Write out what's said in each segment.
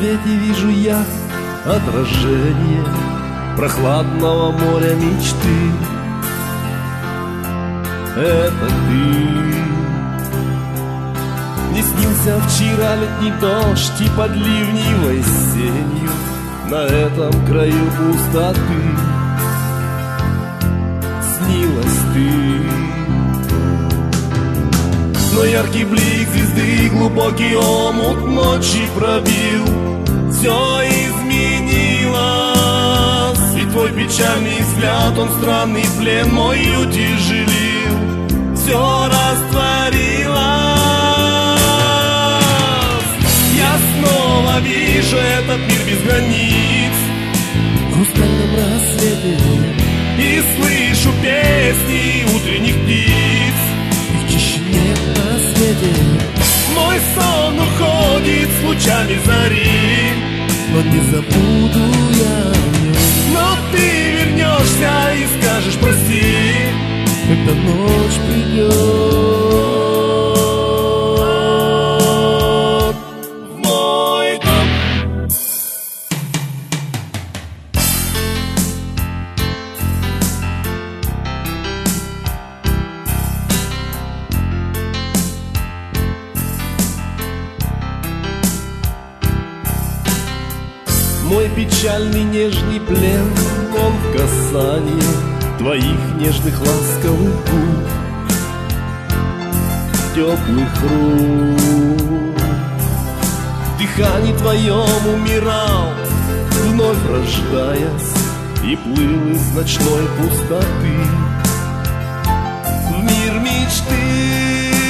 рассвете вижу я отражение прохладного моря мечты. Это ты. Мне снился вчера летний дождь и под ливневой осенью на этом краю пустоты снилась ты. Но яркий блик звезды, глубокий омут ночи пробил, все изменилось. И твой печальный взгляд, он странный плен мой утяжелил, все растворилось. Я снова вижу этот мир без границ в хрустальном рассвете и слышу песни утренних птиц. И в тишине на свете мой сон уходит с лучами зари, но не забуду я о нем. Но ты вернешься и скажешь прости, когда ночь придет. Мой печальный нежный плен, он в касании твоих нежных ласковых губ, теплых рук. В дыхании твоем умирал, вновь рождаясь, и плыл из ночной пустоты в мир мечты.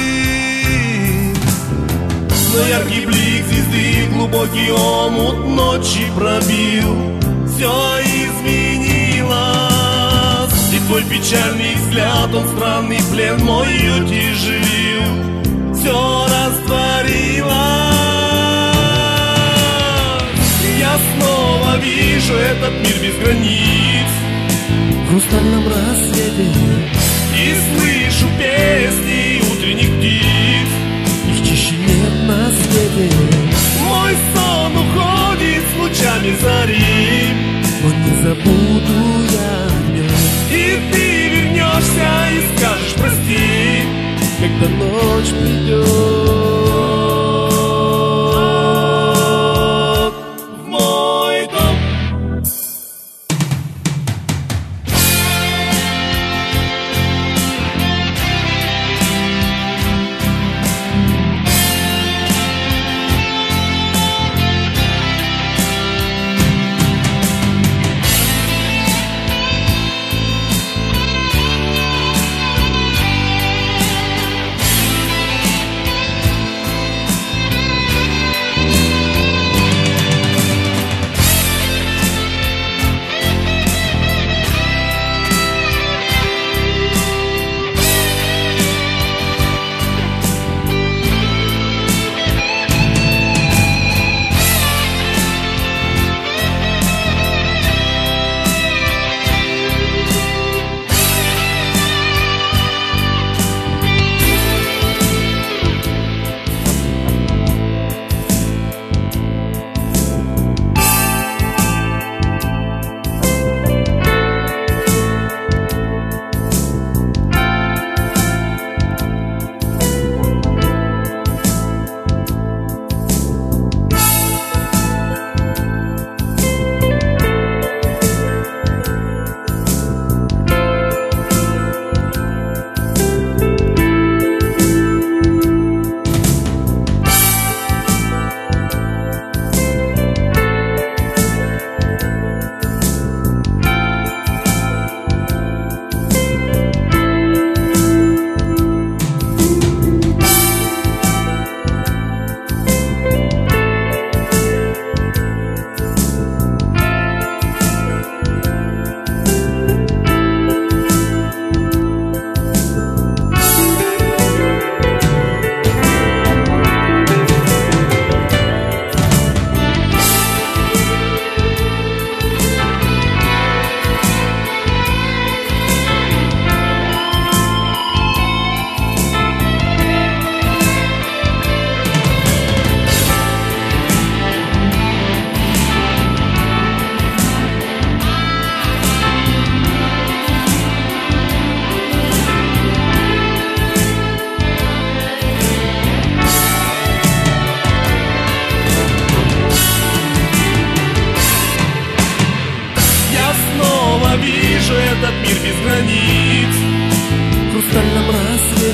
Но яркий блик звезды, глубокий омут ночи пробил, все изменилось. И твой печальный взгляд, он странный плен мой утяжелил, все растворилось. Я снова вижу этот мир без границ в хрустальном рассвете и слышу песни утренних птиц. И в тишине на свете мой сон уходит с лучами зари, но не забуду я о нем. И ты вернешься и скажешь прости, когда ночь придет.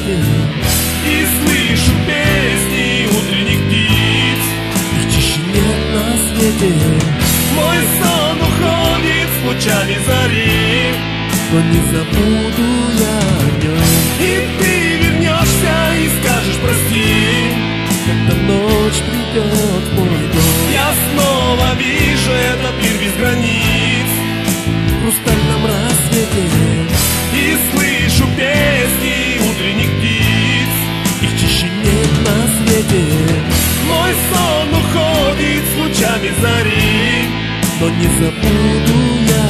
рассвете и слышу песни утренних птиц. Их чище нет на свете. Мой сон уходит с лучами зари, но не забуду я о нем. И ты вернешься и скажешь прости, когда ночь придет в мой дом. Я снова вижу этот мир без границ в хрустальном рассвете и слышу песни утренних птиц. Их чище нет на свете. Мой сон уходит с лучами зари, но не забуду я